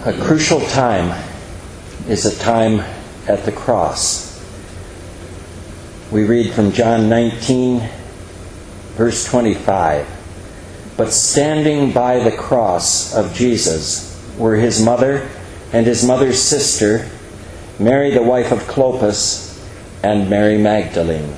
A crucial time is a time at the cross. We read from John 19, verse 25. But standing by the cross of Jesus were his mother and his mother's sister, Mary the wife of Clopas, and Mary Magdalene.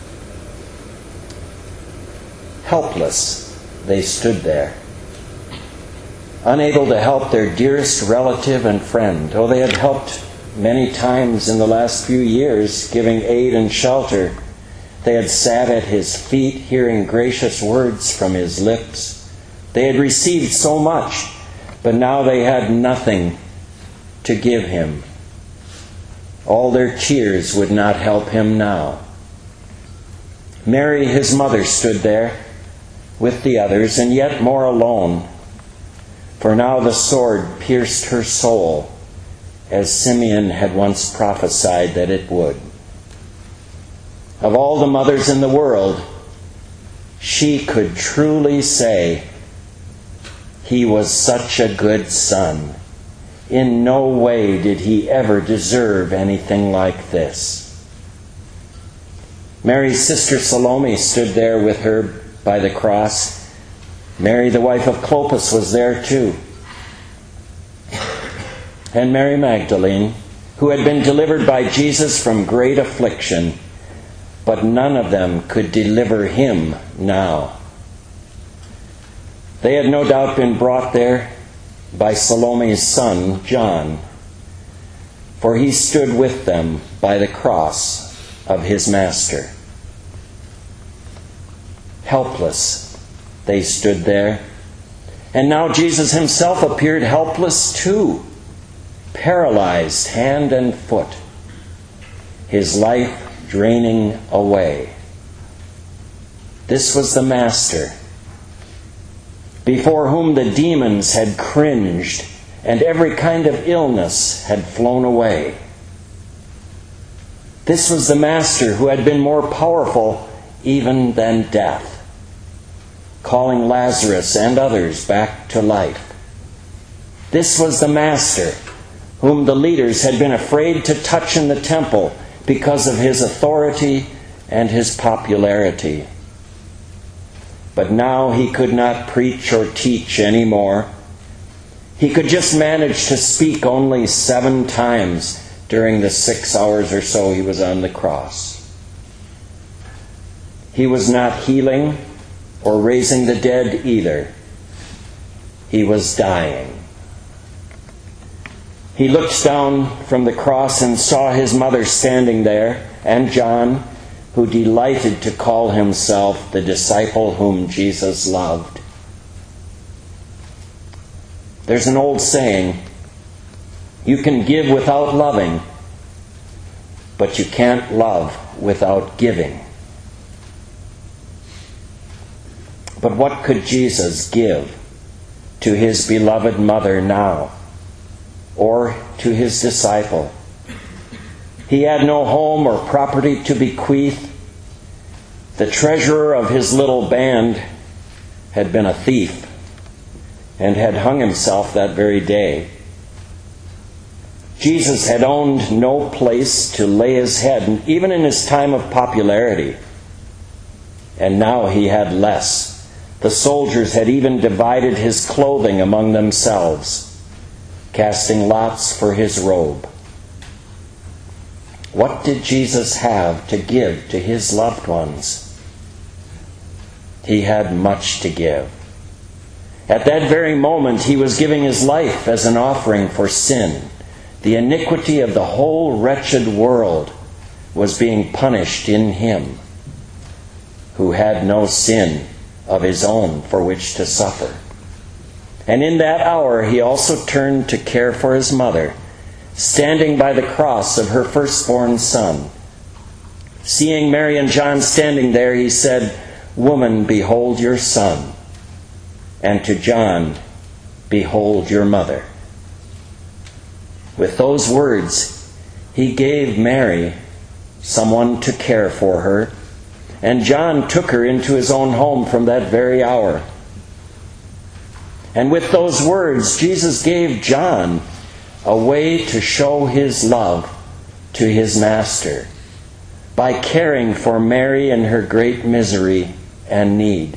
Helpless, they stood there, unable to help their dearest relative and friend. Oh, they had helped many times in the last few years, giving aid and shelter. They had sat at his feet, hearing gracious words from his lips. They had received so much, but now they had nothing to give him. All their cheers would not help him now. Mary, his mother, stood there with the others, and yet more alone. For now the sword pierced her soul, as Simeon had once prophesied that it would. Of all the mothers in the world, she could truly say, "He was such a good son. In no way did he ever deserve anything like this." Mary's sister Salome stood there with her by the cross. Mary, the wife of Clopas, was there too. And Mary Magdalene, who had been delivered by Jesus from great affliction, but none of them could deliver him now. They had no doubt been brought there by Salome's son, John, for he stood with them by the cross of his master. Helpless, they stood there. And now Jesus himself appeared helpless too, paralyzed hand and foot, his life draining away. This was the Master, before whom the demons had cringed and every kind of illness had flown away. This was the Master who had been more powerful even than death, calling Lazarus and others back to life. This was the Master whom the leaders had been afraid to touch in the temple because of his authority and his popularity. But now he could not preach or teach anymore. He could just manage to speak only 7 times during the 6 hours or so he was on the cross. He was not healing or raising the dead either. He was dying. He looked down from the cross and saw his mother standing there, and John, who delighted to call himself the disciple whom Jesus loved. There's an old saying, you can give without loving, but you can't love without giving. But what could Jesus give to his beloved mother now, or to his disciple? He had no home or property to bequeath. The treasurer of his little band had been a thief and had hung himself that very day. Jesus had owned no place to lay his head, even in his time of popularity. And now he had less. The soldiers had even divided his clothing among themselves, casting lots for his robe. What did Jesus have to give to his loved ones? He had much to give. At that very moment, he was giving his life as an offering for sin. The iniquity of the whole wretched world was being punished in him, who had no sin of his own for which to suffer. And in that hour, he also turned to care for his mother, standing by the cross of her firstborn son. Seeing Mary and John standing there, he said, "Woman, behold your son." And to John, "Behold your mother." With those words, he gave Mary someone to care for her, and John took her into his own home from that very hour. And with those words, Jesus gave John a way to show his love to his master by caring for Mary in her great misery and need.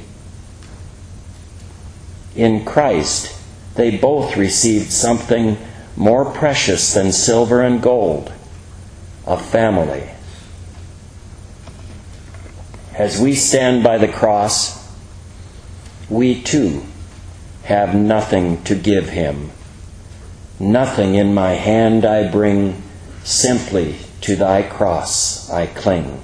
In Christ, they both received something more precious than silver and gold, a family. As we stand by the cross, we too have nothing to give him. Nothing in my hand I bring, simply to thy cross I cling.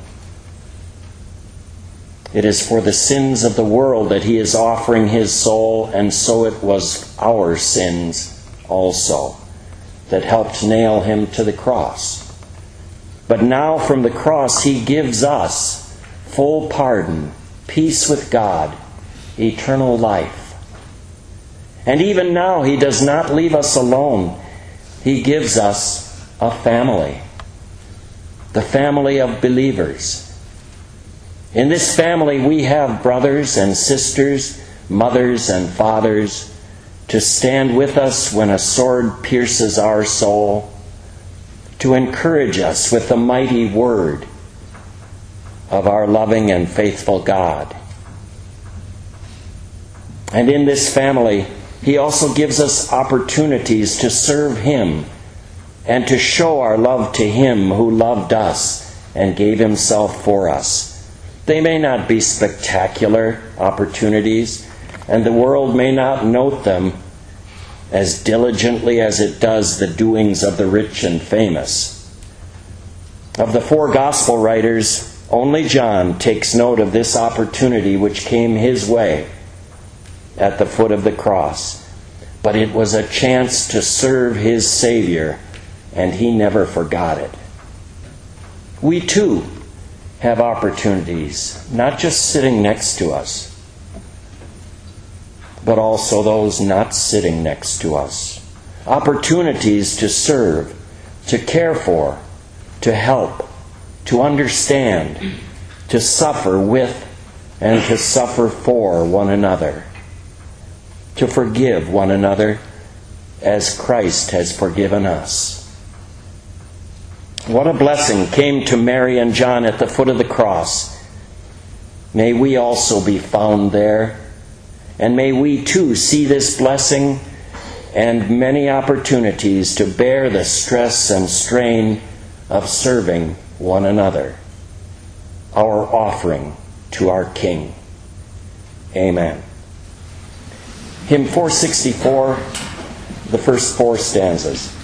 It is for the sins of the world that he is offering his soul, and so it was our sins also that helped nail him to the cross. But now from the cross he gives us full pardon, peace with God, eternal life. And even now he does not leave us alone. He gives us a family, the family of believers. In this family we have brothers and sisters, mothers and fathers, to stand with us when a sword pierces our soul, to encourage us with the mighty word of our loving and faithful God. And in this family, he also gives us opportunities to serve him and to show our love to him who loved us and gave himself for us. They may not be spectacular opportunities, and the world may not note them as diligently as it does the doings of the rich and famous. Of the four gospel writers, only John takes note of this opportunity which came his way at the foot of the cross. But it was a chance to serve his Savior, and he never forgot it. We too have opportunities, not just sitting next to us, but also those not sitting next to us. Opportunities to serve, to care for, to help, to understand, to suffer with and to suffer for one another, to forgive one another as Christ has forgiven us. What a blessing came to Mary and John at the foot of the cross. May we also be found there, and may we too see this blessing and many opportunities to bear the stress and strain of serving one another, our offering to our King. Amen. Hymn 464, the first four stanzas.